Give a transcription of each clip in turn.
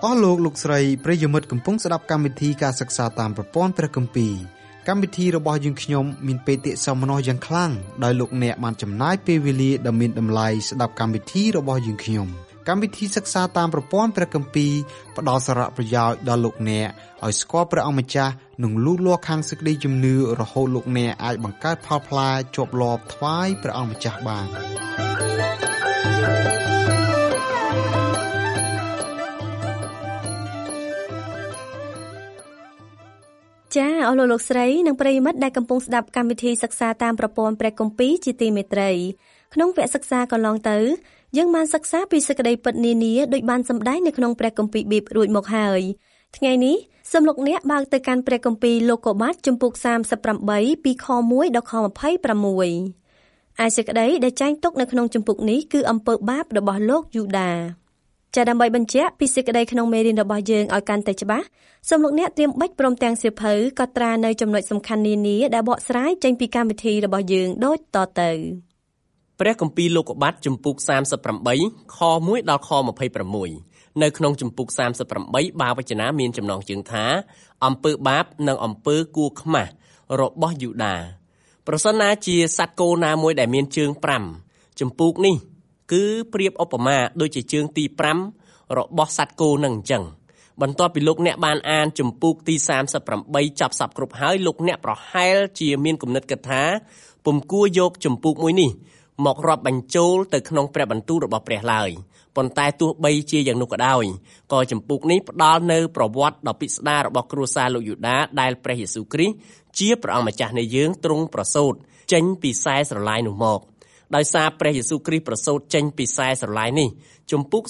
អស់លោកស្រីប្រិយមិត្តកំពុងស្ដាប់កម្មវិធីការសិក្សាតាមប្រព័ន្ធព្រះគម្ពីរកម្មវិធីរបស់យើងខ្ញុំមានបេតិសោមនស្សយ៉ាងខ្លាំងដោយលោកអ្នកបានចំណាយពេលវេលាដ៏មានតម្លៃស្ដាប់កម្មវិធីរបស់យើងខ្ញុំកម្មវិធីសិក្សាតាមប្រព័ន្ធព្រះគម្ពីរផ្ដល់សារៈប្រយោជន៍ដល់លោកអ្នកឲ្យស្គាល់ព្រះអង្គម្ចាស់និងលូតលាស់ខាងសេចក្តីជំនឿរហូតលោកអ្នកអាចបង្កើតផលផ្លែជាប់លាប់ថ្វាយព្រះអង្គម្ចាស់បានចាអស់លោកស្រីនិងប្រិយមិត្តដែលកំពុងស្ដាប់កម្មវិធីសិក្សាតាមប្រព័ន្ធព្រះគម្ពីរជាទីមេត្រីក្នុងវគ្គសិក្សាកន្លងទៅយើងបានសិក្សាពីសេចក្តីពិតនានាដោយបានសម្ដែងនៅក្នុងព្រះគម្ពីរប៊ីបរួចមកហើយថ្ងៃនេះសូមលោកអ្នកបើកទៅកាន់ព្រះគម្ពីរលោកុបាតជំពូក38ពីខ1ដល់ខ26ឯសេចក្តីដែលចែងទុកនៅក្នុងជំពូកនេះគឺអំពើបាបរបស់លោកយូដាចាដើម្បីបញ្ជាក់ពីសេចក្តីក្នុងមេរៀនរបស់យើងឲ្យកាន់តែច្បាស់សូមលោកអ្នកត្រៀមបិចព្រមទាំងសៀវភៅកត់ត្រានៅចំណុចសំខាន់នានាដែលបកស្រាយចេញពីកម្មវិធីរបស់យើងដូចតទៅព្រះគម្ពីរលោកុបាតជំពូក38ខ1ដល់ខ26នៅក្នុងជំពូក38បាវចនាមានចំណងជើងថាអំពើបាបនិងអំពើគួរខ្មាស់របស់យូដាប្រសិនណាជាសត្វគោណាមួយដែលមានជើង5ជំពូកនេះគឺប្រៀបឧបមាដូចជាជើងទី5របស់សត្វគោនឹងអញ្ចឹងបន្ទាប់ពីលោកអ្នកបានអានជំពូកទី38ចប់សពគ្រប់ហើយលោកអ្នកប្រហែលជាមានគំនិតគិតថាពុំគួរយកជំពូកមួយនេះមករាប់បញ្ចូលទៅក្នុងព្រះបន្ទូលរបស់ព្រះឡើយប៉ុន្តែទោះបីជាយ៉ាងនោះក៏ដោយក៏ជំពូកនេះផ្ដល់នៅប្រវត្តិដ៏ពិស្ដាររបស់គ្រួសារលោកយូដាដែលព្រះយេស៊ូវគ្រីស្ទជាព្រះអង្គម្ចាស់នៃយើងទ្រង់ប្រសូតចេញពីខ្សែស្រឡាយនោះមកដោយសារព្រះយេស៊ូវគ្រីស្ទប្រសូតចេញពីខ្សែស្រឡាយនេះជំពូក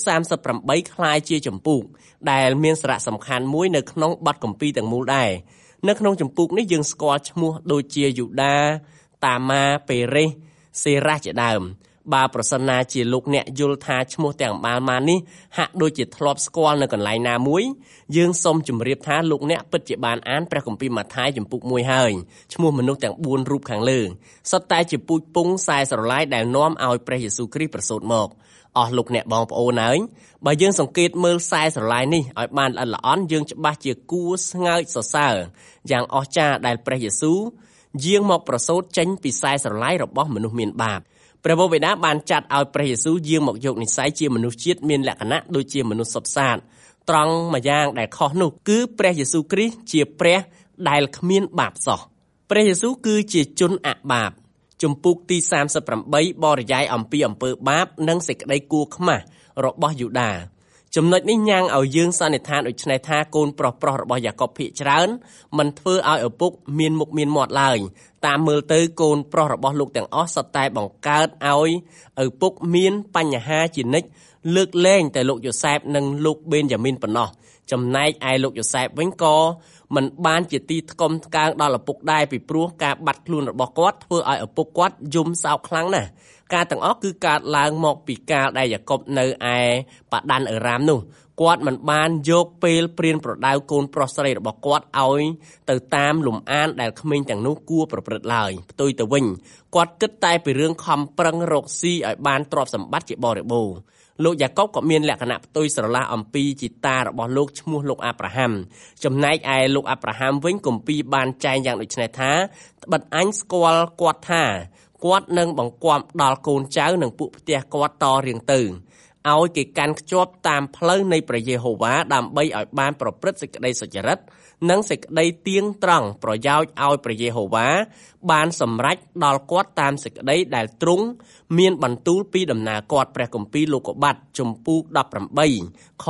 38ក្លាយជាជំពូកដែលមានសារៈសំខាន់មួយនៅក្នុងបទគម្ពីរទាំងមូលដែរនៅក្នុងជំពូកនេះយើងស្គាល់ឈ្មោះដូចជាយូដាតាម៉ាពេរេសសេរ៉ាជាដើមបើប្រសិនណាជាលោកអ្នកយល់ថាឈ្មោះទាំងម្បាលនេះហាក់ដូចជាធ្លាប់ស្គាល់នៅកន្លែងណាមួយយើងសូមជម្រាបថាលោកអ្នកពិតជាបានអានព្រះគម្ពីរម៉ាថាយជំពូក1ហើយឈ្មោះមនុស្សទាំង4រូបខាងលើសុទ្ធតែជាពូជពង្សខ្សែស្រឡាយដែលនាំឲ្យព្រះយេស៊ូវគ្រីស្ទប្រសូតមកអស់លោកអ្នកបងប្អូនហើយបើយើងសង្កេតមើលខ្សែស្រឡាយនេះឲ្យបានល្អិតល្អន់យើងច្បាស់ជាគួរស្ងើចសរសើរយ៉ាងអស្ចារ្យដែលព្រះយេស៊ូវយាងមកប្រសូតចេញពីខ្សែស្រឡាយរបស់មនុស្សមានបាបព្រះបិតាបានចាត់ឲ្យព្រះយេស៊ូវយាងមកយកនិស្ស័យជាមនុស្សជាតិមានលក្ខណៈដូចជាមនុស្សសុទ្ធសាធត្រង់មួយយ៉ាងដែលខុសនោះគឺព្រះយេស៊ូវគ្រីស្ទជាព្រះដែលគ្មានបាបសោះព្រះយេស៊ូវគឺជាជនអបាបជំពូកទី38បរិយាយអំពីអំពើបាបនិងសេចក្តីគួរខ្មាស់របស់យូដាចំណុចនេះញ៉ាំងឲ្យយើងសន្និដ្ឋានដូចនេះថាកូនប្រុសរបស់យ៉ាកុបភាគច្រើនមិនធ្វើឲ្យឪពុកមានមុខមានមាត់ឡើយតាមមើលទៅកូនប្រុសរបស់លោកទាំងអស់សុទ្ធតែបង្កើតឲ្យឪពុកមានបញ្ហាជានិច្ចលើកលែងតែលោកយូសែបនិងលោកបេនយ៉ាមីនប៉ុណ្ណោះចំណែកឯលោកយូសែបវិញក៏មិនបានជាទីថ្កុំថ្កើងដល់ឪពុកដែរពីព្រោះការបាត់ខ្លួនរបស់គាត់ធ្វើឲ្យឪពុកគាត់យំសោកខ្លាំងណាស់ការទាំងអស់គឺកើតឡើងមកពីកាលដែលយ៉ាកុបនៅឯប៉ាដានអឺរ៉ាមនោះគាត់មិនបានយកពេលព្រានប្រដៅកូនប្រុសស្រីរបស់គាត់ឲ្យទៅតាមលំអានដែលក្មេងទាំងនោះគួរប្រព្រឹត្តឡើយផ្ទុយទៅវិញគាត់គិតតែពីរឿងខំប្រឹងរកស៊ីឲ្យបានទ្រព្យសម្បត្តិជាបរិបូរណ៍លោកយ៉ាកុបក៏មានលក្ខណៈផ្ទុយស្រឡះអំពីជីតារបស់លោកឈ្មោះលោកអាប់រ៉ាហាំចំណែកឯលោកអាប់រ៉ាហាំវិញគម្ពីរបានចែងយ៉ាងដូចនេះថាត្បិតអញស្គាល់គាត់ថាគាត់នឹងបង្គាប់ដល់កូនចៅនិងពួកផ្ទះគាត់តរៀងទៅឲ្យគេកាន់ខ្ជាប់តាមផ្លូវនៃព្រះយេហូវ៉ាដើម្បីឲ្យបានប្រព្រឹត្តសេចក្តីសុចរិតនិងសេចក្តីទៀងត្រង់ប្រយោជន៍ឲ្យព្រះយេហូវ៉ាបានសម្រេចដល់គាត់តាមសេចក្តីដែលទ្រង់មានបន្ទូលពីដំណើរគាត់ព្រះគម្ពីរលោកុបាតជំពូក18ខ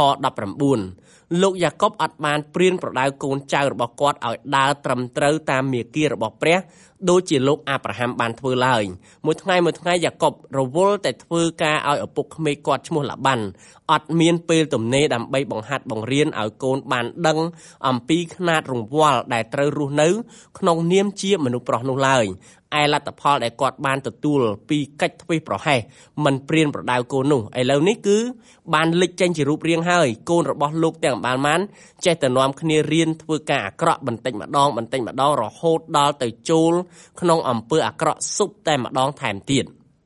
19លោកយ៉ាកុបអត់បានព្រានប្រដៅកូនចៅរបស់គាត់ឲ្យដើរត្រឹមត្រូវតាមមាគ៌ារបស់ព្រះដូចជាលោកអាប់រ៉ាហាំបានធ្វើឡើយមួយថ្ងៃយ៉ាកុបរវល់តែធ្វើការឲ្យឪពុកក្មេកគាត់ឈ្មោះឡាបាន់អត់មានពេលទំនេរដើម្បីបង្ហាត់បង្រៀនឲ្យកូនបានដឹងអំពីខ្នាតរង្វាល់ដែលត្រូវរស់នៅក្នុងនាមជាមនុស្សប្រុសនោះឡើយឯលទ្ធផលដែលគាត់បានទទួលពីកិច្ចធ្វេសប្រហែសមិនព្រានប្រដៅកូននោះឥឡូវនេះគឺបានលេចចេញជារូបរាងហើយកូនរបស់លោកទាំងម្បាលចេះតែនាំគ្នារៀនធ្វើការអាក្រក់បន្តិចម្ដងរហូតដល់ទៅចូលក្នុងអំពើអាក្រក់ស៊ុបតែម្ដងថែមទៀត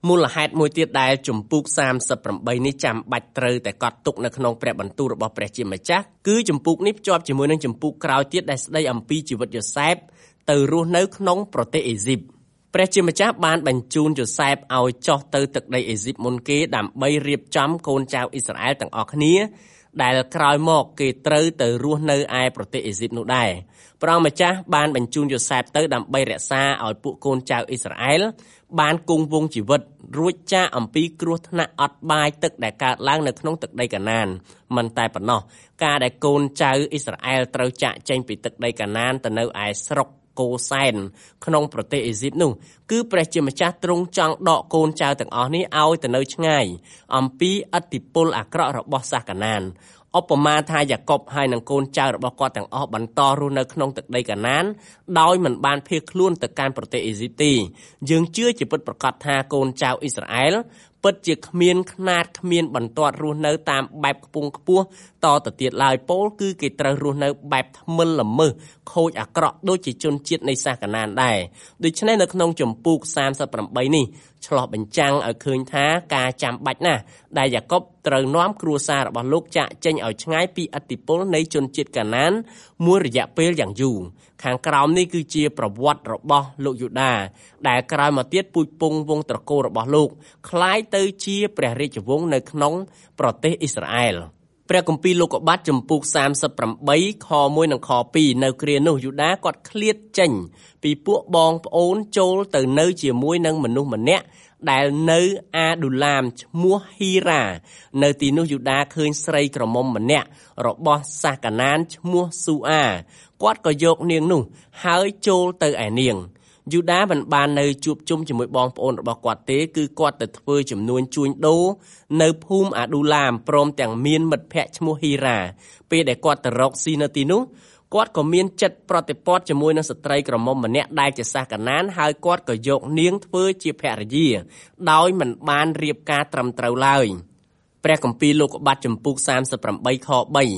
មូលហេតុមួយទៀតដែលជំពូក38នេះចាំបាច់ត្រូវតែកត់ទុកនៅក្នុងព្រះបន្ទូលរបស់ព្រះជាម្ចាស់គឺជំពូកនេះភ្ជាប់ជាមួយនឹងជំពូកក្រោយទៀតដែលស្ដីអំពីជីវិតយូសែបទៅរស់នៅក្នុងប្រទេសអេស៊ីបព្រះជាម្ចាស់បានបញ្ជូនយូសែបឲ្យចុះទៅទឹកដីអេស៊ីបមុនគេដើម្បីរៀបចំកូនចៅអ៊ីស្រាអែលទាំងអស់គ្នាដែលក្រោយមកគេត្រូវទៅរស់នៅឯប្រទេសអេស៊ីបនោះដែរព្រះអង្គម្ចាស់បានបញ្ជូនយូសែបទៅដើម្បីរក្សាឲ្យពួកកូនចៅអ៊ីស្រាអែលបានគង់វង្សជីវិតរួចចាកអំពីគ្រោះថ្នាក់អត់បាយទឹកដែលកើតឡើងនៅក្នុងទឹកដីកាណានមិនតែប៉ុណ្ណោះការដែលកូនចៅអ៊ីស្រាអែលត្រូវចាកចេញពីទឹកដីកាណានទៅនៅឯស្រុកកូសែនក្នុងប្រទេសអេស៊ីបនោះគឺព្រះជាម្ចាស់ទ្រង់ចង់ដកកូនចៅទាំងអស់នេះឲ្យទៅនៅឆ្ងាយអំពីឥទ្ធិពលអាក្រក់របស់សាសកាណានឧបមាថាយ៉ាកុបហើយនឹងកូនចៅរបស់គាត់ទាំងអស់បន្តរស់នៅក្នុងទឹកដីកាណានដោយមិនបានភៀសខ្លួនទៅកាន់ប្រទេសអេស៊ីបទេយើងជឿជាពិតប្រាកដថាកូនចៅអ៊ីស្រាអែលពិតជាគ្មានខ្នាតគ្មានបន្ទាត់រស់នៅតាមបែបខ្ពង់ខ្ពស់តទៅទៀតឡើយពោលគឺគេត្រូវរស់នៅបែបថ្មិលល្មើសខូចអាក្រក់ដូចជាជនជាតិនៃសាសកាណានដែរដូច្នេះនៅក្នុងជំពូក38នេះឆ្លោះបញ្ចាំងឲ្យឃើញថាការចាំបាច់ណាស់ដែលយ៉ាកុបត្រូវនាំគ្រួសាររបស់លោកចាកចេញឲ្យឆ្ងាយពីឥទ្ធិពលនៃជនជាតិកាណានមួយរយៈពេលយ៉ាងយូរខាងក្រោមនេះគឺជាប្រវត្តិរបស់លោកយូដាដែលក្រោយមកទៀតពូជពង្សវង្សត្រកូលរបស់លោកคล้ายទៅជាព្រះរាជវង្សនៅក្នុងប្រទេសអ៊ីស្រាអែលព្រះគម្ពីរលោកុបាទជំពូក38ខ1និងខ2នៅគ្រានោះយូដាគាត់ឃ្លាតចេញពីពួកបងប្អូនចូលទៅនៅជាមួយនឹងមនុស្សម្នាក់ដែលនៅអាឌូឡាមឈ្មោះហ៊ីរ៉ានៅទីនោះយូដាឃើញស្រីក្រមុំម្នាក់របស់សាសកាណានឈ្មោះស៊ូអាគាត់ក៏យកនាងនោះហើយចូលទៅឯនាងយូដាមិនបាននៅជួបជុំជាមួយបងប្អូនរបស់គាត់ទេគឺគាត់ទៅធ្វើចំនួនជួញដូរនៅភូមិអាឌូឡាមព្រមទាំងមានមិត្តភ័ក្តិឈ្មោះហ៊ីរ៉ាពេលដែលគាត់ទៅរកស៊ីនៅទីនោះគាត់ក៏មានចិត្តប្រតិព័ទ្ធជាមួយនឹងស្ត្រីក្រមុំម្នាក់ដែលជាសាសកាណានហើយគាត់ក៏យកនាងធ្វើជាភរិយាដោយមិនបានរៀបការត្រឹមត្រូវឡើយព្រះគម្ពីរលោកុបាទជំពូក38ខ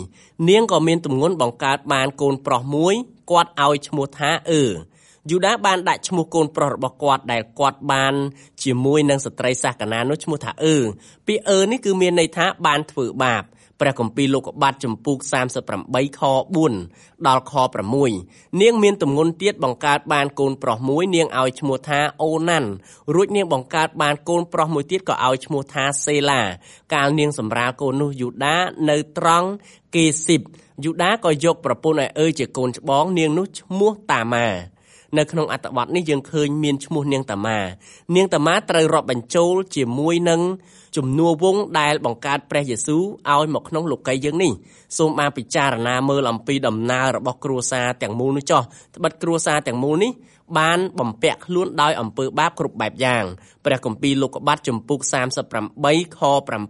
3នាងក៏មានទម្ងន់បង្កើតបានកូនប្រុសមួយគាត់ឲ្យឈ្មោះថាយូដាបានដាក់ឈ្មោះកូនប្រុសរបស់គាត់ដែលគាត់បានជាមួយនឹងស្ត្រីសាសកាណាននោះឈ្មោះថាពាក្យនេះគឺមានន័យថាបានធ្វើបាបព្រះគម្ពីរលោកុបាទជំពូក38ខ4ដល់ខ6នាងមានទម្ងន់ទៀតបង្កើតបានកូនប្រុសមួយនាងឲ្យឈ្មោះថាអូណាន់រួចនាងបង្កើតបានកូនប្រុសមួយទៀតក៏ឲ្យឈ្មោះថាសេឡាកាលនាងសម្រាលកូននោះយូដានៅត្រង់កេស៊ីបយូដាក៏យកប្រពន្ធឲ្យជាកូនច្បងនាងនោះឈ្មោះតាម៉ានៅក្នុងអត្ថបទនេះយើងឃើញមានឈ្មោះនាងតាម៉ាត្រូវរាប់បញ្ចូលជាមួយនឹងជំនួវង្សដែលបង្កើតព្រះយេស៊ូវឲ្យមកក្នុងលោកីយើងនេះសូមបានពិចារណាមើលអំពីដំណើររបស់គ្រួសារទាំងមូលនោះចុះត្បិតគ្រួសារទាំងមូលនេះបានបំពាក់ខ្លួនដោយអំពើបាបគ្រប់បែបយ៉ាងព្រះគម្ពីរលោកុបាទជំពូក38ខ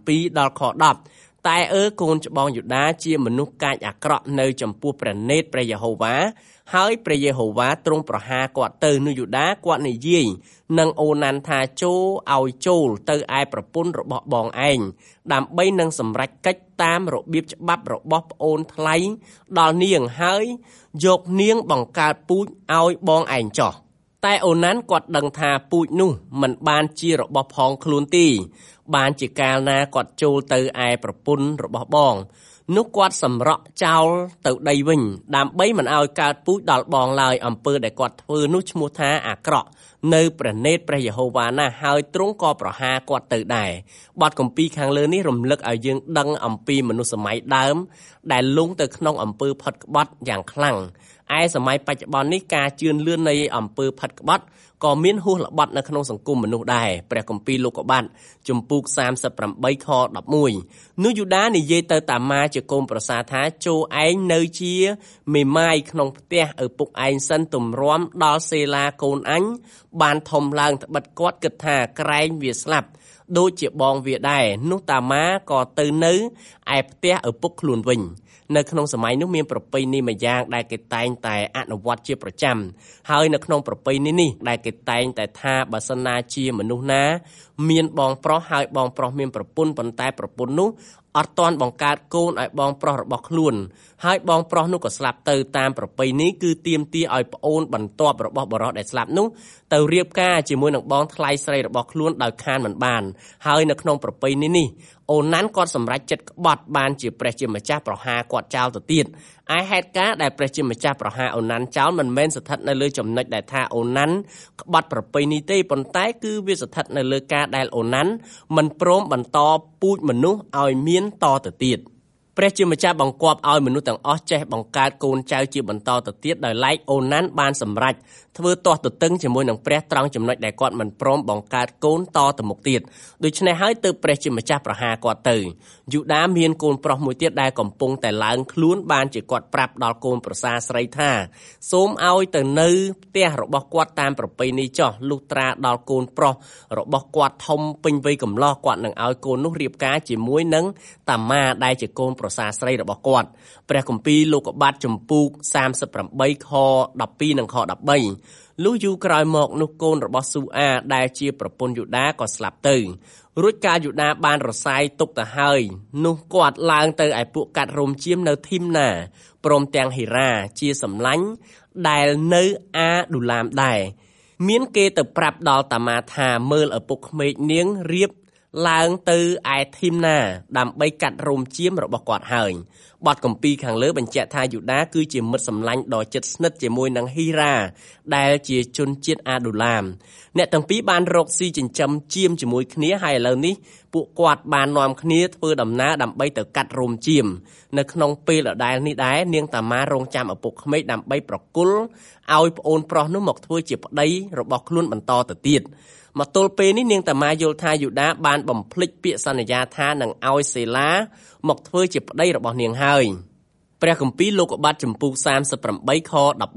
7ដល់ខ10តែកូនច្បងយូដាជាមនុស្សកាចអាក្រក់នៅចំពោះព្រះនេតព្រះយេហូវ៉ាហើយព្រះយេហូវ៉ាទ្រង់ប្រហារគាត់ទៅនោះយូដាគាត់និយាយនឹងអូណាន់ថាចូលទៅឯប្រពន្ធរបស់បងឯងដើម្បីនឹងសម្រេចកិច្ចតាមរបៀបច្បាប់របស់ប្អូនថ្លៃដល់នាងហើយយកនាងបង្កើតពូជឲ្យបងឯងចោះតែអូណាន់គាត់ដឹងថាពូជនោះមិនបានជារបស់ផងខ្លួនទេបានជាកាលណាគាត់ចូលទៅឯប្រពន្ធរបស់បងនោះគាត់សម្រក់ចោលទៅដីវិញដើម្បីមិនឲ្យកើតពូជដល់បងឡើយអំពើដែលគាត់ធ្វើនោះឈ្មោះថាអាក្រក់នៅព្រះនេតព្រះយេហូវ៉ាណាហើយទ្រង់ក៏ប្រហារគាត់ទៅដែរបទគម្ពីរខាងលើនេះរំលឹកឲ្យយើងដឹងអំពីមនុស្សសម័យដើមដែលលង់ទៅក្នុងអំពើផិតក្បត់យ៉ាងខ្លាំងឯសម័យបច្ចុប្បន្ននេះការជឿនលឿននៃអំពើផិតក្បត់ក៏មានហួសល្បត់នៅក្នុងសង្គមមនុស្សដែរព្រះគម្ពីរលោកុបាទជំពូក38ខ11នោះយូដានិយាយទៅតាម៉ាជាកូនប្រសារថាចូលឯងនៅជាមេម៉ាយក្នុងផ្ទះឪពុកឯងសិនទម្រាំដល់សេឡាកូនអញបានធំឡើងត្បិតគាត់គិតថាក្រែងវាស្លាប់ដូចជាបងវាដែរនោះតាម៉ាក៏ទៅនៅឯផ្ទះឪពុកខ្លួនវិញនៅក្នុងសម័យនោះមានប្រពៃណីមួយយ៉ាងដែលគេតែងតែអនុវត្តជាប្រចាំហើយនៅក្នុងប្រពៃណីនេះដែលគេតែងតែថាបើសិនណាជាមនុស្សណាមានបងប្រុសហើយបងប្រុសមានប្រពន្ធប៉ុន្តែប្រពន្ធនោះអត់ទាន់បង្កើតកូនឲ្យបងប្រុសរបស់ខ្លួនហើយបងប្រុសនោះក៏ស្លាប់ទៅតាមប្រពៃណីគឺទាមទារឲ្យប្អូនបន្ទាប់របស់បុរសដែលស្លាប់នោះទៅរៀបការជាមួយនឹងបងថ្លៃស្រីរបស់ខ្លួនដោយខានមិនបានហើយនៅក្នុងប្រពៃណីនេះអូនណាន់គាត់សម្រេចចិត្តក្បត់បានជាព្រះជាម្ចាស់ប្រហារគាត់ចោលទៅទៀតឯហេតុការណ៍ដែលព្រះជាម្ចាស់ប្រហារអូនណាន់ចោលមិនមែនស្ថិតនៅលើចំណុចដែលថាអូនណាន់ក្បត់ប្រពៃណីទេប៉ុន្តែគឺវាស្ថិតនៅលើការដែលអូនណាន់មិនព្រមបន្តពូជមនុស្សឲ្យមានតទៅទៀតព្រះជាម្ចាស់បង្គាប់ឲ្យមនុស្សទាំងអស់ចេះបង្កើតកូនចៅជាបន្តទៅទៀតដោយឡែកអូនណាន់បានសម្រេចធ្វើទាស់ទទឹងជាមួយនឹងព្រះត្រង់ចំណុចដែលគាត់មិនព្រមបង្កើតកូនតទៅមុខទៀតដូច្នេះហើយទើបព្រះជាម្ចាស់ប្រហារគាត់ទៅយូដាមានកូនប្រុសមួយទៀតដែលកំពុងតែឡើងខ្លួនបានជាគាត់ប្រាប់ដល់កូនប្រសារស្រីថាសូមឲ្យទៅនៅផ្ទះរបស់គាត់តាមប្រពៃណីចោះលុះត្រាដល់កូនប្រុសរបស់គាត់ធំពេញវ័យកំឡោះគាត់នឹងឲ្យកូននោះរៀបការជាមួយនឹងតាម៉ាដែលជាកូនប្រសារស្រីរបស់គាត់ព្រះគម្ពីរលោកុបាទជំពូក38ខ12និងខ13លុះយូរក្រោយមកនោះកូនរបស់ស៊ូអាដែលជាប្រពន្ធយូដាក៏ស្លាប់ទៅរួចកាលយូដាបានរសាយទុកទៅហើយនោះគាត់ឡើងទៅឯពួកកាត់រោមជាមនៅធីមណាព្រមទាំងហេរ៉ាជាសម្លាញ់ដែលនៅអាឌូឡាមដែរមានគេទៅប្រាប់ដល់តាម៉ាថាមើលឪពុកក្មេកនាងរៀបឡើងទៅឯធីមណាដើម្បីកាត់រោមជាមរបស់គាត់ហើយបទគម្ពីរខាងលើបញ្ជាក់ថាយូដាគឺជាមិត្តសម្លាញ់ដ៏ជិតស្និទ្ធជាមួយនឹងហេរ៉ាដែលជាជនជាតិអាឌូឡាមអ្នកទាំងពីរបានរកស៊ីចិញ្ចឹមជាមជាមួយគ្នាហើយឥឡូវនេះពួកគាត់បាននាំគ្នាធ្វើដំណើរដើម្បីទៅកាត់រោមជាមនៅក្នុងពេលដដែលនេះដែរនាងតាម៉ារងចាំឪពុកក្មេកដើម្បីប្រគល់ឲ្យប្អូនប្រុសនោះមកធ្វើជាប្តីរបស់ខ្លួនបន្តទៅទៀតមកទល់ពេលនេះនាងតាម៉ាយល់ថាយូដាបានបំភ្លេចពាក្យសន្យាថានឹងឲ្យសេឡាមកធ្វើជាប្តីរបស់នាងហើយព្រះគម្ពីរលោកុបាទជំពូក38ខ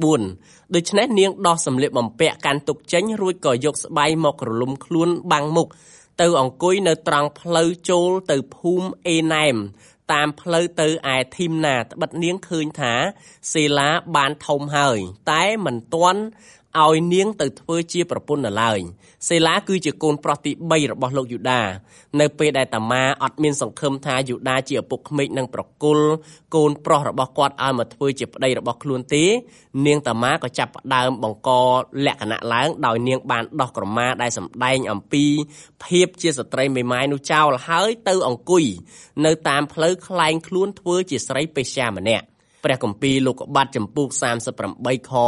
14ដូច្នេះនាងដោះសម្លៀកបំពាក់កាន់ទុកចេញរួចក៏យកស្បៃមករលុំខ្លួនបាំងមុខទៅអង្គុយនៅត្រង់ផ្លូវចូលទៅភូមិអេណែមតាមផ្លូវទៅឯធីមណាត្បិតនាងឃើញថាសេឡាបានធំហើយតែមិនទាន់ឲ្យនាងទៅធ្វើជាប្រពន្ធនៅឡើយសេឡាគឺជាកូនប្រុសទី3របស់លោកយូដានៅពេលដែលតាម៉ាអត់មានសង្ឃឹមថាយូដាជាឪពុកក្មេកនឹងប្រគល់កូនប្រុសរបស់គាត់ឲ្យមកធ្វើជាប្តីរបស់ខ្លួនទេនាងតាម៉ាក៏ចាប់ផ្ដើមបង្កលក្ខណៈឡើងដោយនាងបានដោះក្រមាដែលសម្ដែងអំពីភាពជាស្ត្រីមេម៉ាយនោះចោលហើយទៅអង្គុយនៅតាមផ្លូវក្លែងខ្លួនធ្វើជាស្រីពេស្យាម្នាក់ព្រះគម្ពីរលោកុបាទជំពូក38ខ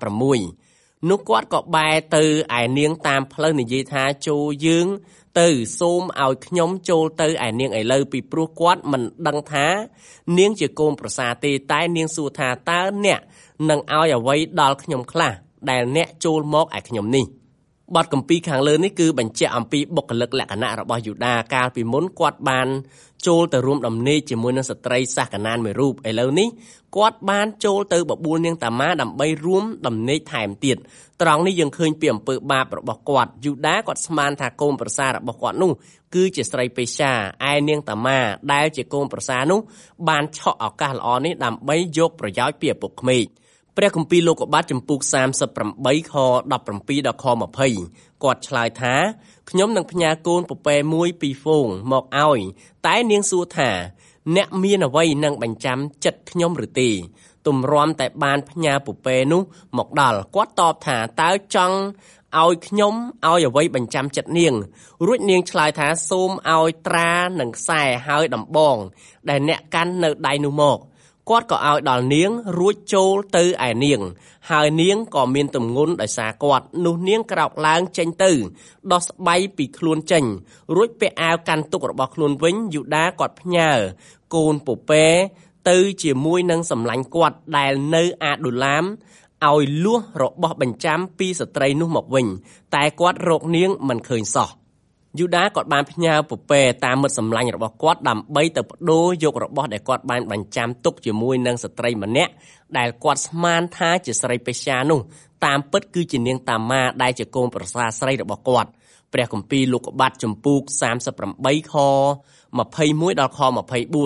16នោះគាត់ក៏បែរទៅឯនាងតាមផ្លូវនិយាយថាចូលយើងទៅសូមឲ្យខ្ញុំចូលទៅឯនាងឥឡូវពីព្រោះគាត់មិនដឹងថានាងជាកូនប្រសារទេតែនាងសួរថាតើអ្នកនឹងឲ្យអ្វីដល់ខ្ញុំខ្លះដែលអ្នកចូលមកឯខ្ញុំនេះបទគម្ពីរខាងលើនេះគឺបញ្ជាក់អំពីបុគ្គលិកលក្ខណៈរបស់យូដាកាលពីមុនគាត់បានចូលទៅរួមដំណេកជាមួយនឹងស្ត្រីសាសកាណានមួយរូបឥឡូវនេះគាត់បានចូលទៅបបួលនាងតាម៉ាដើម្បីរួមដំណេកថែមទៀតត្រង់នេះយើងឃើញពីអំពើបាបរបស់គាត់យូដាគាត់ស្មានថាកូនប្រសាររបស់គាត់នោះគឺជាស្រីពេស្យាឯនាងតាម៉ាដែលជាកូនប្រសារនោះបានឆក់ឱកាសល្អនេះដើម្បីយកប្រយោជន៍ពីឪពុកក្មេកព្រះគម្ពីរលោកុបាទជំពូក38ខ17ដល់ខ20គាត់ឆ្លើយថាខ្ញុំនឹងផ្ញើកូនពពែមួយពីរហ្វូងមកឲ្យតែនាងសួរថាអ្នកមានអ្វីនឹងបញ្ចាំចិត្តខ្ញុំឬទេទម្រាំតែបានផ្ញើពពែនោះមកដល់គាត់តបថាតើចង់ឲ្យខ្ញុំឲ្យអ្វីបញ្ចាំចិត្តនាងរួចនាងឆ្លើយថាសូមឲ្យត្រានិងខ្សែហើយដំបងដែលអ្នកកាន់នៅដៃនោះមកគាត់ក៏ឲ្យដល់នាងរួចចូលទៅឯនាងហើយនាងក៏មានទម្ងន់ដោយសារគាត់នោះនាងក្រោកឡើងចេញទៅដោះស្បៃពីខ្លួនចេញរួចពាក់អាវកាន់ទុករបស់ខ្លួនវិញយូដាគាត់ផ្ញើកូនពពែទៅជាមួយនឹងសម្លាញ់គាត់ដែលនៅអាឌូឡាមឲ្យលួសរបស់បញ្ចាំពីស្ត្រីនោះមកវិញតែគាត់រកនាងមិនឃើញសោះយូដាគាត់បានផ្ញើពពែតាមមិត្តសម្លាញ់របស់គាត់ដើម្បីទៅប្ដូរយករបស់ដែលគាត់បានបញ្ចាំទុកជាមួយនឹងស្ត្រីម្នាក់ដែលគាត់ស្មានថាជាស្រីពេស្យានោះតាមពិតគឺជានាងតាម៉ាដែលជាកូនប្រសារស្រីរបស់គាត់ព្រះគម្ពីរលោកុបាទជំពូក38ខ21ដល់ខ24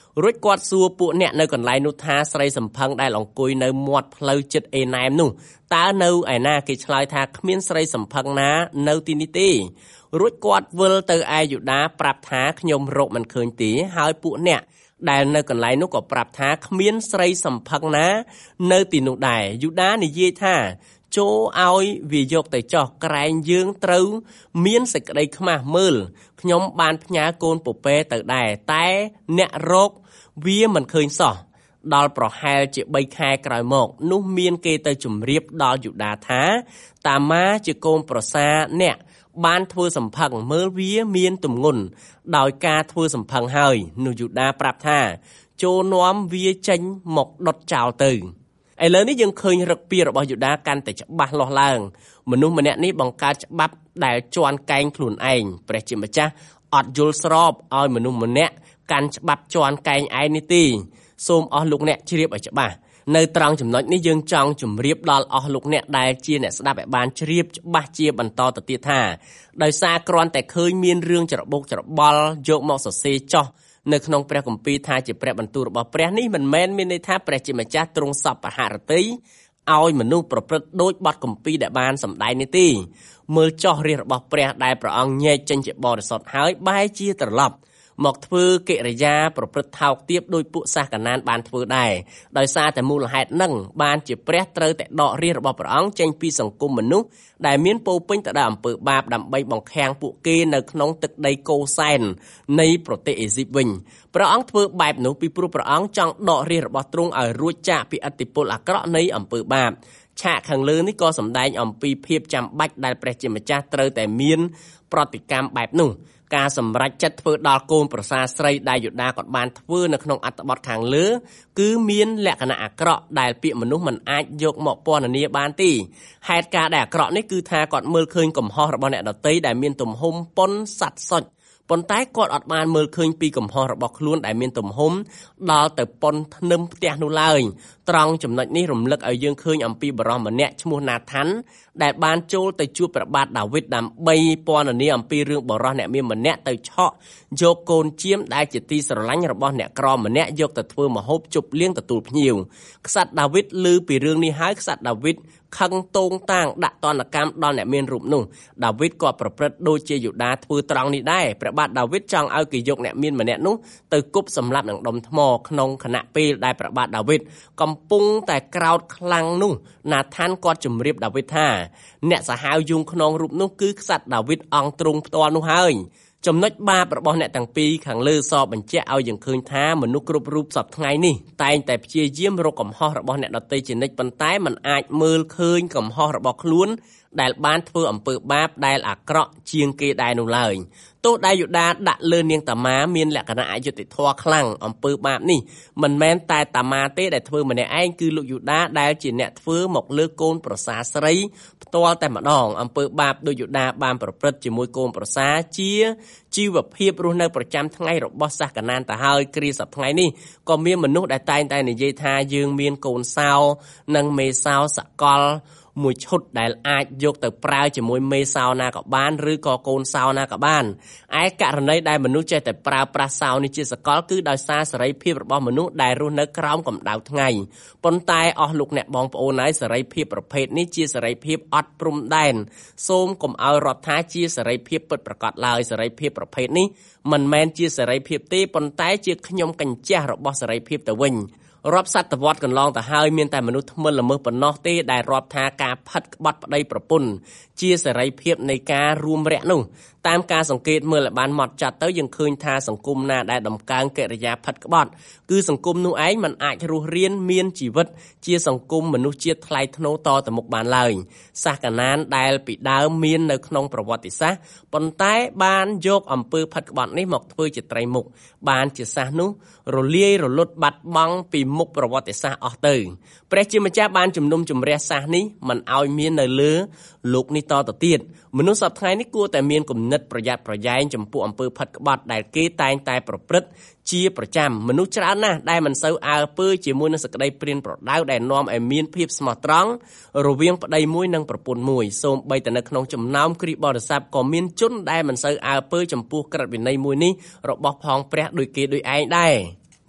រួចគាត់សួរពួកអ្នកនៅកន្លែងនោះថាស្រីសំផឹងដែលអង្គុយនៅមាត់ផ្លូវចិត្តអេណែមនោះតើនៅឯណាគេឆ្លើយថាគ្មានស្រីសំផឹងណានៅទីនេះទេរួចគាត់វិលទៅឯយូដាប្រាប់ថាខ្ញុំរកមិនឃើញទេហើយពួកអ្នកដែលនៅកន្លែងនោះក៏ប្រាប់ថាគ្មានស្រីសំផឹងណានៅទីនោះដែរយូដានិយាយថាចូលឲ្យវាយកទៅចោះក្រែងយើងត្រូវមានសេចក្តីខ្មាស់មើលខ្ញុំបានផ្ញើកូនពពែទៅដែរតែអ្នករកវាមិនឃើញសោះដល់ប្រហែលជា3ខែក្រោយមកនោះមានគេទៅជម្រាបដល់យូដាថាតាម៉ាជាកូនប្រសារអ្នកបានធ្វើសម្ផឹងមើលវាមានទម្ងន់ដោយការធ្វើសម្ផឹងហើយនោះយូដាប្រាប់ថាចូលនាំវាចេញមកដុតចោលទៅឥឡូវនេះយើងឃើញរឹកពីរបស់យូដាកាន់តែច្បាស់លាស់ឡើងមនុស្សម្នាក់នេះបង្កើតច្បាប់ដែលជន់កែងខ្លួនឯងព្រះជាម្ចាស់អត់យល់ស្របឲ្យមនុស្សម្នាក់កាន់ច្បាប់ជន់កែងឯងនេះទេសូមអស់លោកអ្នកជ្រាបឲ្យច្បាស់នៅត្រង់ចំណុចនេះយើងចង់ជម្រាបដល់អស់លោកអ្នកដែលជាអ្នកស្ដាប់ឲ្យបានជ្រាបច្បាស់ជាបន្តទៅទៀតថាដោយសារគ្រាន់តែឃើញមានរឿងច្របូកច្របល់យកមកសរសេរចោះនៅក្នុងព្រះគម្ពីរថាជាព្រះបន្ទូលរបស់ព្រះនេះមិនមែនមានន័យថាព្រះជាម្ចាស់ទ្រង់សពហរតីឲ្យមនុស្សប្រព្រឹត្តដូចបទគម្ពីរដែលបានសម្ដែងនេះទេមើលចោះរាជរបស់ព្រះដែលព្រះអង្គញែកចេញជាបរិសុទ្ធហើយបែរជាត្រឡប់មកធ្វើកិរិយាប្រព្រឹត្តថោកទាបដោយពួកសាសកាណានបានធ្វើដែរដោយសារតែមូលហេតុនឹងបានជាព្រះត្រូវតែដករាជរបស់ព្រះអង្គចេញពីសង្គមមនុស្សដែលមានពោពេញទៅដោយអំពើបាបដើម្បីបង្ខាំងពួកគេនៅក្នុងទឹកដីកូសែននៃប្រទេសអេស៊ីបវិញព្រះអង្គធ្វើបែបនោះពីព្រោះព្រះអង្គចង់ដករាជរបស់ទ្រង់ឲ្យរួចចាកពីឥទ្ធិពលអាក្រក់នៃអំពើបាបឆាកខាងលើនេះក៏សម្ដែងអំពីភាពចាំបាច់ដែលព្រះជាម្ចាស់ត្រូវតែមានប្រតិកម្មបែបនោះការសម្រេចចិត្តធ្វើដល់កូនប្រសារស្រីដែលយូដាគាត់បានធ្វើនៅក្នុងអត្ថបទខាងលើគឺមានលក្ខណៈអាក្រក់ដែលពាក្យមនុស្សមិនអាចយកមកពណ៌នាបានទេហេតុការណ៍ដែលអាក្រក់នេះគឺថាគាត់មើលឃើញកំហុសរបស់អ្នកដទៃដែលមានទំហំប៉ុនសัตว์សុចប៉ុន្តែគាត់អត់បានមើលឃើញពីកំហុសរបស់ខ្លួនដែលមានទំហំដល់ទៅប៉ុនធ្នឹមផ្ទះនោះឡើយត្រង់ចំណុចនេះរំលឹកឲ្យយើងឃើញអំពីបរិសម្នាក់ឈ្មោះណាថាន់ដែលបានចូលទៅជួបព្រះបាទដាវីតដើម្បីពណ៌នាអំពីរឿងបរិសអ្នកមានម្នាក់ទៅឆក់យកកូនជៀមដែលជាទីស្រឡាញ់របស់អ្នកក្រម្នាក់យកទៅធ្វើម្ហូបជប់លៀងទទួលភ្ញៀវក្សត្រដាវីតឮពីរឿងនេះហើយក្សត្រដាវីតខឹងតោងតាងដាក់ទណ្ឌកម្មដល់អ្នកមានរូបនោះដាវីតក៏ប្រព្រឹត្តដូចជាយូដាធ្វើត្រង់នេះដែរព្រះបាទដាវីតចង់ឲ្យគេយកអ្នកមានម្នាក់នោះទៅគប់សម្លាប់នឹងដុំថ្មក្នុងខណៈពេលដែលព្រះបាទដាវីតកំពុងតែក្រោធខ្លាំងនោះណាថានគាត់ជម្រាបដាវីតថាអ្នកសាហាវយងខ្នងរូបនោះគឺក្សត្រដាវីតអង្គទ្រង់ផ្ទាល់នោះហើយចំណុចបាបរបស់អ្នកទាំងពីរខាងលើសបញ្ជាក់ឲ្យយើងឃើញថាមនុស្សគ្រប់រូបសពថ្ងៃនេះតែងតែព្យាយាមរកកំហុសរបស់អ្នកដទៃជានិច្ចប៉ុន្តែมันអាចមើលឃើញកំហុសរបស់ខ្លួនដែលបានធ្វើអំពើបាបដែលអាក្រក់ជាងគេដែរនោះឡើយទោះដែលយូដាដាក់លើនាងតាម៉ាមានលក្ខណៈអយុត្តិធម៌ខ្លាំងអំពើបាបនេះមិនមែនតែតាម៉ាទេដែលធ្វើម្នាក់ឯងគឺលោកយូដាដែលជាអ្នកធ្វើមកលើកូនប្រសារស្រីផ្ទាល់តែម្ដងអំពើបាបដោយយូដាបានប្រព្រឹត្តជាមួយកូនប្រសារជាជីវភាពរស់នៅប្រចាំថ្ងៃរបស់សាសកាណានទៅហើយគ្រាសប្តាហ៍ថ្ងៃនេះក៏មានមនុស្សដែលតែងតែនិយាយថាយើងមានកូនសោនិងមេសោសកលមួយឈុតដែលអាចយកទៅប្រើជាមួយមេសោណាក៏បានឬក៏កូនសោណាក៏បានឯករណីដែលមនុស្សចេះតែប្រើប្រាស់សោនេះជាសកលគឺដោយសារសេរីភាពរបស់មនុស្សដែលរស់នៅក្រោមកម្ដៅថ្ងៃប៉ុន្តែអស់លោកអ្នកបងប្អូនហើយសេរីភាពប្រភេទនេះជាសេរីភាពអត់ព្រំដែនសូមកុំឲ្យរាប់ថាជាសេរីភាពពិតប្រាកដឡើយសេរីភាពប្រភេទនេះមិនមែនជាសេរីភាពទេប៉ុន្តែជាខ្ញុំកញ្ចះរបស់សេរីភាពទៅវិញរាប់សតវត្សកន្លងទៅហើយមានតែមនុស្សធ្មិនល្មើសប៉ុណ្ណោះទេដែលរាប់ថាការផិតក្បត់ប្តីប្រពន្ធជាសេរីភាពនៃការរួមរយៈនោះតាមការសង្កេតមើលឲ្យបានម៉ត់ចត់ទៅយើងឃើញថាសង្គមណាដែលដំកើងកិរិយាផិតក្បត់គឺសង្គមនោះឯងមិនអាចរស់រានមានជីវិតជាសង្គមមនុស្សជាតិថ្លៃថ្នូរតទៅមុខបានឡើយសាសកាណានដែលពីដើមមាននៅក្នុងប្រវត្តិសាស្ត្រប៉ុន្តែបានយកអំពើផិតក្បត់នេះមកធ្វើជាត្រីមុខបានជាសាសនោះរលាយរលត់បាត់បង់ពីមុខប្រវត្តិសាស្ត្រអស់ទៅព្រះជាម្ចាស់បានជំនុំជម្រះសាសនេះមិនឲ្យមាននៅលើលោកនេះតទៅទៀតមនុស្សសពថ្ងៃនេះគួរតែមានគំនិតប្រយ័ត្នប្រយែងចំពោះអំពើផិតក្បត់ដែលគេតែងតែប្រព្រឹត្តជាប្រចាំមនុស្សច្រើនណាស់ដែលមិនសូវអើពើជាមួយនឹងសក្តីព្រានប្រដៅដែលនាំឲ្យមានភាពស្មោះត្រង់រវាងប្តីមួយនិងប្រពន្ធមួយសូម្បីតែនៅក្នុងចំណោមគ្រីស្ទបរិស័ទក៏មានជនដែលមិនសូវអើពើចំពោះក្រឹតវិន័យមួយនេះរបស់ផងព្រះដូចគេដូចឯងដែរ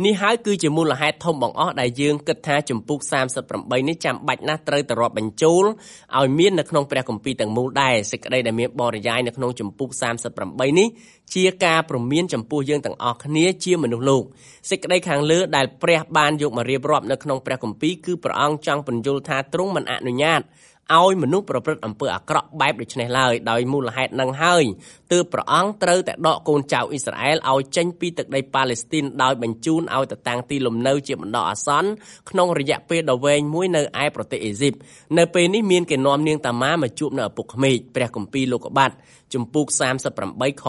នេះហើយគឺជាមូលហេតុធំបង្អស់ដែលយើងគិតថាជំពូក38នេះចាំបាច់ណាស់ត្រូវតែរាប់បញ្ចូលឲ្យមាននៅក្នុងព្រះគម្ពីរទាំងមូលដែរសេចក្តីដែលមានបរិយាយនៅក្នុងជំពូក38នេះជាការព្រមានចំពោះយើងទាំងអស់គ្នាជាមនុស្សលោកសេចក្តីខាងលើដែលព្រះបានយកមករៀបរាប់នៅក្នុងព្រះគម្ពីរគឺព្រះអង្គចង់ពន្យល់ថាទ្រង់មិនអនុញ្ញាតឲ្យមនុស្សប្រព្រឹត្តអំពើអាក្រក់បែបដូច្នេះឡើយដោយមូលហេតុនឹងហើយទើបព្រះអង្គត្រូវតែដកកូនចៅអ៊ីស្រាអែលឲ្យចេញពីទឹកដីប៉ាឡេស្ទីនដោយបញ្ជូនឲ្យទៅតាំងទីលំនៅជាបណ្ដោះអាសន្នក្នុងរយៈពេលដ៏វែងមួយនៅឯប្រទេសអេស៊ីបនៅពេលនេះមានគេនាំនាងតាម៉ាមកជួបនៅឪពុកក្មេកព្រះគម្ពីរលោកុបាតជំពូក38ខ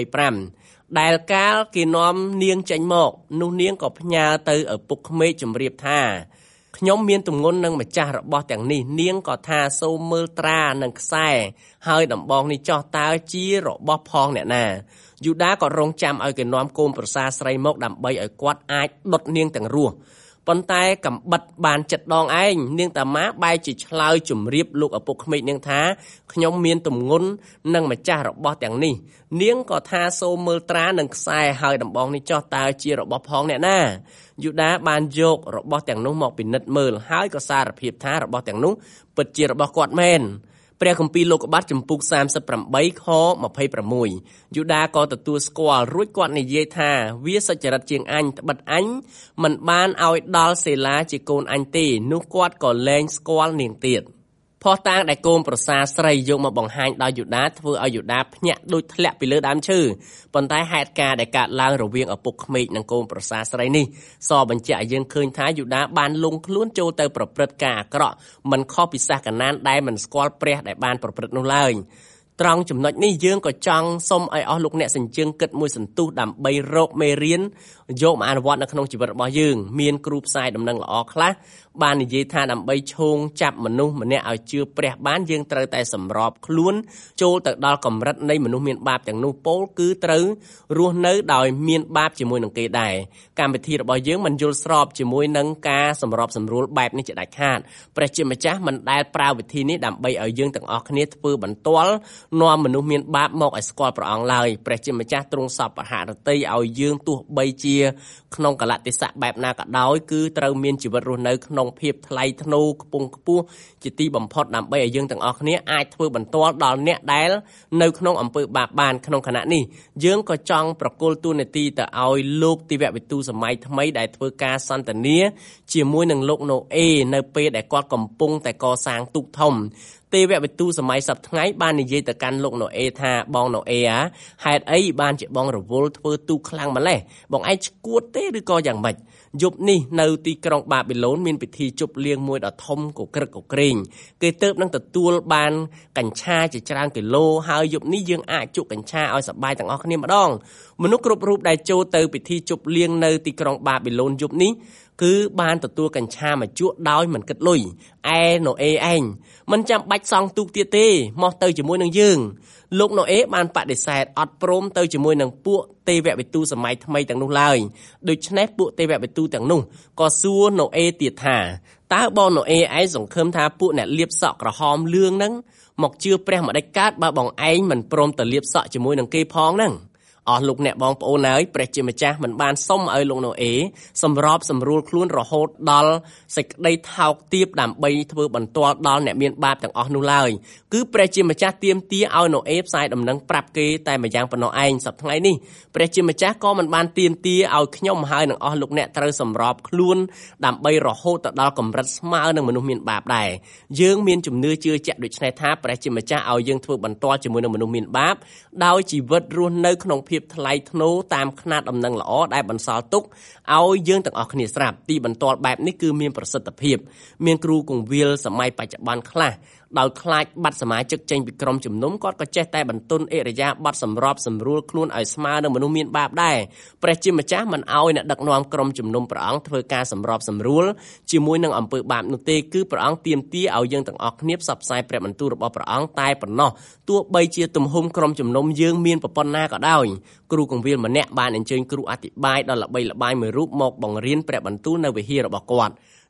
25ដែលកាលគេនាំនាងចេញមកនោះនាងក៏ផ្ញើទៅឪពុកក្មេកជម្រាបថាខ្ញុំមានទម្ងន់នឹងម្ចាស់របស់ទាំងនេះនាងក៏ថាសូមមើលត្រានិងខ្សែហើយដំបងនេះចោះតើជារបស់ផងអ្នកណាយូដាក៏រងចាំឲ្យគេនាំកូនប្រសារស្រីមកដើម្បីឲ្យគាត់អាចដុតនាងទាំងរស់ប៉ុន្តែកំបិតបានចិត្តដងឯងនាងតាម៉ាបែរជាឆ្លើយជម្រាបលោកឪពុកក្មេកនាងថាខ្ញុំមានទម្ងន់នឹងម្ចាស់របស់ទាំងនេះនាងក៏ថាសូមមើលត្រានិងខ្សែហើយដំបងនេះចោះតើជារបស់ផងអ្នកណាយូដាបានយករបស់ទាំងនោះមកពិនិត្យមើលហើយក៏សារភាពថារបស់ទាំងនោះពិតជារបស់គាត់មែនព្រះគម្ពីរលោកុបាតជំពូក38ខ26យូដាក៏ទទួលស្គាល់រួចគាត់និយាយថាវាសុចរិតជាងអញត្បិតអញមិនបានឲ្យដល់សេឡាជាកូនអញទេនោះគាត់ក៏លែងស្គាល់នាងទៀតផោះតាងដែលកូនប្រសារស្រីយកមកបង្ហាញដល់យូដាធ្វើឲ្យយូដាភ្ញាក់ដូចធ្លាក់ពីលើដើមឈើប៉ុន្តែហេតុការណ៍ដែលកើតឡើងរវាងឪពុកក្មេកនិងកូនប្រសារស្រីនេះសបញ្ជាក់ឲ្យយើងឃើញថាយូដាបានលង់ខ្លួនចូលទៅប្រព្រឹត្តការអាក្រក់មិនខុសពីសាសកាណានដែលមិនស្គាល់ព្រះដែលបានប្រព្រឹត្តនោះឡើយត្រង់ចំណុចនេះយើងក៏ចង់សុំឲ្យអស់លោកអ្នកសញ្ជឹងគិតមួយសន្ទុះដើម្បីរកមេរៀនយកមកអនុវត្តនៅក្នុងជីវិតរបស់យើងមានគ្រូផ្សាយដំណឹងល្អខ្លះបាននិយាយថាដើម្បីឈោងចាប់មនុស្សម្នាក់ឲ្យជឿព្រះបានយើងត្រូវតែសម្របខ្លួនចូលទៅដល់កម្រិតនៃមនុស្សមានបាបទាំងនោះពោលគឺត្រូវរស់នៅដោយមានបាបជាមួយនឹងគេដែរកម្មវិធីរបស់យើងមិនយល់ស្របជាមួយនឹងការសម្របសម្រួលបែបនេះជាដាច់ខាតព្រះជាម្ចាស់មិនដែលប្រើវិធីនេះដើម្បីឲ្យយើងទាំងអស់គ្នាធ្វើបន្ទាល់នាំមនុស្សមានបាបមកឲ្យស្គាល់ព្រះអង្គឡើយព្រះជាម្ចាស់ទ្រង់សពហរតីឲ្យយើងទោះបីជាក្នុងកលៈទេសៈបែបណាក៏ដោយគឺត្រូវមានជីវិតរស់នៅក្នុងភាពថ្លៃថ្នូរខ្ពង់ខ្ពស់ជាទីបំផុតដើម្បីឲ្យយើងទាំងអស់គ្នាអាចធ្វើបន្ទាល់ដល់អ្នកដែលនៅក្នុងអំពើបាបបានក្នុងខណៈនេះយើងក៏ចង់ប្រគល់ទូនាទីទៅឲ្យលោកទិវវិទូសម័យថ្មីដែលធ្វើការសន្ទនាជាមួយនឹងលោកណូអេនៅពេលដែលគាត់កំពុងតែកសាងទូកធំទេវវិទូសម័យសប្តាហ៍បាននិយាយទៅកាន់លោកណូអេថាបងណូអេហេតុអីបានជាបងរវល់ធ្វើទូកខ្លាំងម្ល៉េះបងឯងឈួតទេឬក៏យ៉ាងម៉េចយប់នេះនៅទីក្រុងបាប៊ីឡូនមានពិធីជប់លៀងមួយដ៏ធំកក្រឹកកក្រែងគេទើបនឹងទទួលបានកញ្ឆាជាច្រើនគីឡូហើយយប់នេះយើងអាចជក់កញ្ឆាឲ្យសប្បាយទាំងអស់គ្នាម្ដងមនុស្សគ្រប់រូបដែលចូលទៅពិធីជប់លៀងនៅទីក្រុងបាប៊ីឡូនយប់នេះគឺបានទទួលកញ្ឆាមកជក់ដោយមិនគិតលុយឯណូអេឯងមិនចាំបាច់សង់ទូកទៀតទេមកទៅជាមួយនឹងយើងលោកណូអេបានបដិសេធអត់ព្រមទៅជាមួយនឹងពួកទេវវិទូសម័យថ្មីទាំងនោះឡើយដូច្នេះពួកទេវវិទូទាំងនោះក៏សួរណូអេទៀតថាតើបងណូអេឯងសង្ឃឹមថាពួកអ្នកលាបសក់ក្រហមលឿងហ្នឹងមកជឿព្រះម្ដេចកើតបើបងឯងមិនព្រមទៅលាបសក់ជាមួយនឹងគេផងហ្នឹងអស់លោកអ្នកបងប្អូនហើយព្រះជាម្ចាស់មិនបានសុំឲ្យលោកណូអេសម្របសម្រួលខ្លួនរហូតដល់សេចក្តីថោកទាបដើម្បីធ្វើបន្ទាល់ដល់អ្នកមានបាបទាំងអស់នោះឡើយគឺព្រះជាម្ចាស់ទាមទារឲ្យណូអេផ្សាយដំណឹងប្រាប់គេតែម្យ៉ាងប៉ុណ្ណោះឯងសប្តាហ៍ថ្ងៃនេះព្រះជាម្ចាស់ក៏មិនបានទាមទារឲ្យខ្ញុំហើយនឹងអស់លោកអ្នកត្រូវសម្របខ្លួនដើម្បីរហូតទៅដល់កម្រិតស្មើនឹងមនុស្សមានបាបដែរយើងមានជំនឿជឿជាក់ដូច្នេះថាព្រះជាម្ចាស់ឲ្យយើងធ្វើបន្ទាល់ជាមួយនឹងមនុស្សមានបាបដោយជីវិតរស់នៅក្នុងភាពថ្លៃថ្នូរតាមខ្នាតដំណឹងល្អដែលបន្សល់ទុកឲ្យយើងទាំងអស់គ្នាស្រាប់ទីបន្ទាល់បែបនេះគឺមានប្រសិទ្ធភាពមានគ្រូគង្វាលសម័យបច្ចុប្បន្នខ្លះដោយខ្លាចបាត់សមាជិកចេញពីក្រុមជំនុំគាត់ក៏ចេះតែបន្ទន់អិរិយាបថសម្របសម្រួលខ្លួនឲ្យស្មើនឹងមនុស្សមានបាបដែរព្រះជាម្ចាស់មិនឲ្យអ្នកដឹកនាំក្រុមជំនុំព្រះអង្គធ្វើការសម្របសម្រួលជាមួយនឹងអំពើបាបនោះទេគឺព្រះអង្គទាមទារឲ្យយើងទាំងអស់គ្នាផ្សព្វផ្សាយព្រះបន្ទូលរបស់ព្រះអង្គតែប៉ុណ្ណោះទោះបីជាទំហំក្រុមជំនុំយើងមានប៉ុណ្ណាក៏ដោយគ្រូគង្វាលម្នាក់បានអញ្ជើញគ្រូអធិប្បាយដ៏ល្បីល្បាញមួយរូបមកបង្រៀនព្រះបន្ទូលនៅវិហាររបស់គាត់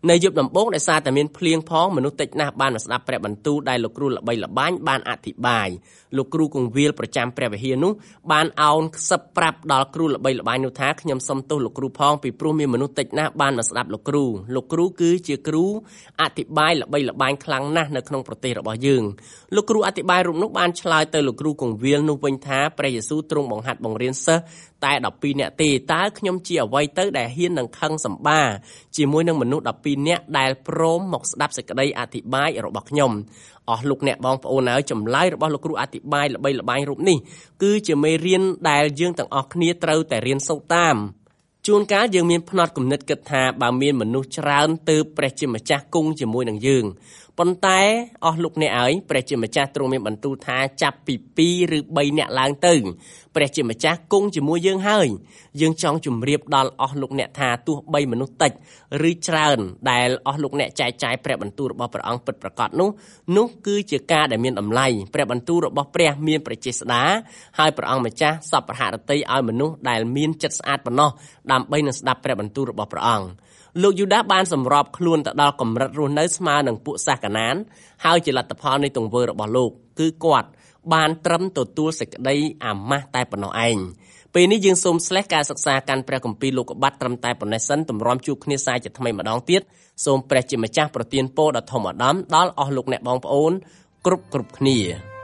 នៅយប់ដំបូងដោយសារតែមានភ្លៀងផងមនុស្សតិចណាស់បានមកស្ដាប់ព្រះបន្ទូលដែលលោកគ្រូល្បីល្បាញបានអធិប្បាយលោកគ្រូគង្វាលប្រចាំព្រះវិហារនោះបានអោនខ្សឹបប្រាប់ដល់គ្រូល្បីល្បាញនោះថាខ្ញុំសុំទោសលោកគ្រូផងពីព្រោះមានមនុស្សតិចណាស់បានមកស្ដាប់លោកគ្រូគឺជាគ្រូអធិប្បាយល្បីល្បាញខ្លាំងណាស់នៅក្នុងប្រទេសរបស់យើងលោកគ្រូអធិប្បាយរូបនោះបានឆ្លើយទៅលោកគ្រូគង្វាលនោះវិញថាព្រះយេស៊ូវទ្រង់បង្ហាត់បង្រៀនសិស្សតែ12នាក់ទេតើខ្ញុំជាអ្វីទៅដែលហ៊ាននឹងខឹងសម្បាជាមួយនឹងមនុស្ស12នាក់ដែលព្រមមកស្ដាប់សេចក្តីអធិប្បាយរបស់ខ្ញុំអស់លោកអ្នកបងប្អូនហើយចម្លើយរបស់លោកគ្រូអធិប្បាយល្បីល្បាញរូបនេះគឺជាមេរៀនដែលយើងទាំងអស់គ្នាត្រូវតែរៀនសូត្រតាមជួនកាលយើងមានផ្នត់គំនិតគិតថាបើមានមនុស្សច្រើនទើបព្រះជាម្ចាស់គង់ជាមួយនឹងយើងប៉ុន្តែអស់លោកអ្នកហើយព្រះជាម្ចាស់ទ្រង់មានបន្ទូលថាចាប់ពី2ឬ3នាក់ឡើងទៅព្រះជាម្ចាស់គង់ជាមួយយើងហើយយើងចង់ជម្រាបដល់អស់លោកអ្នកថាទោះបីមនុស្សតិចឬច្រើនដែលអស់លោកអ្នកចែកចាយព្រះបន្ទូលរបស់ព្រះអង្គពិតប្រាកដនោះគឺជាការដែលមានតម្លៃព្រះបន្ទូលរបស់ព្រះមានប្រជាស្ដាហើយព្រះអង្គម្ចាស់សពរហរតីឲ្យមនុស្សដែលមានចិត្តស្អាតប៉ុណ្ណោះដើម្បីនឹងស្ដាប់ព្រះបន្ទូលរបស់ព្រះអង្គលោកយូដាបានសម្របខ្លួនទៅដល់កម្រិតរស់នៅស្មើនឹងពួកសាសកាណានហើយជាលទ្ធផលនៃទង្វើរបស់លោកគឺគាត់បានត្រឹមទទួលសេចក្តីអាម៉ាស់តែប៉ុណ្ណោះឯងពេលនេះយើងសូមស្លេះការសិក្សាកាន់ព្រះគម្ពីរលោកុបាតត្រឹមតែប៉ុណ្ណេះសិនទម្រាំជួបគ្នាសាជាថ្មីម្ដងទៀតសូមព្រះជាម្ចាស់ប្រទានពរដ៏ធំឧត្តមដល់អស់លោកអ្នកបងប្អូនគ្រប់គ្នា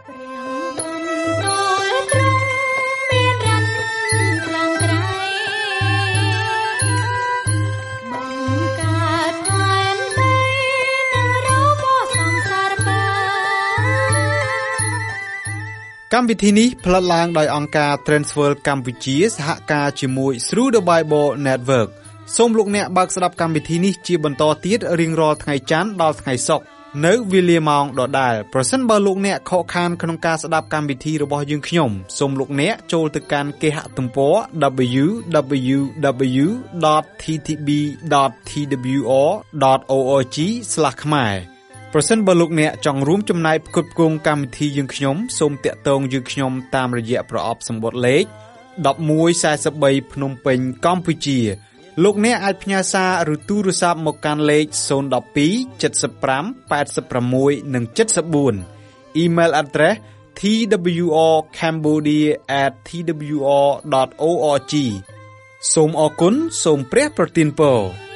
កម្មវិធីនេះផ្លាត់ឡើងដោយអង្គការ Transworld កម្ពុជាសហការជាមួយ Through the Bible Network សូមលោកអ្នកបើកស្ដាប់កម្មវិធីនេះជាបន្តទៀតរៀងរាល់ថ្ងៃច័ន្ទដល់ថ្ងៃសុក្រនៅវេលាម៉ោងដដែលប្រសិនបើលោកអ្នកខកខានក្នុងការស្ដាប់កម្មវិធីរបស់យើងខ្ញុំសូមលោកអ្នកចូលទៅកាន់គេហទំព័រ www.ttb.twr.org/ ខ្មែរប្រសិនបើលោកអ្នកចង់រួមចំណែកផ្គត់ផ្គង់កម្មវិធីយើងខ្ញុំសូមតាក់ទងយើងខ្ញុំតាមរយៈប្រអប់សម្បត្តិលេខ1143ភ្នំពេញកម្ពុជាលោកអ្នកអាចផ្ញើសារឬទូរស័ព្ទមកកាន់លេខ012 75 86 និង 74 Email address twrcambodia@twr.org សូមអរគុណសូមព្រះប្រទានពរ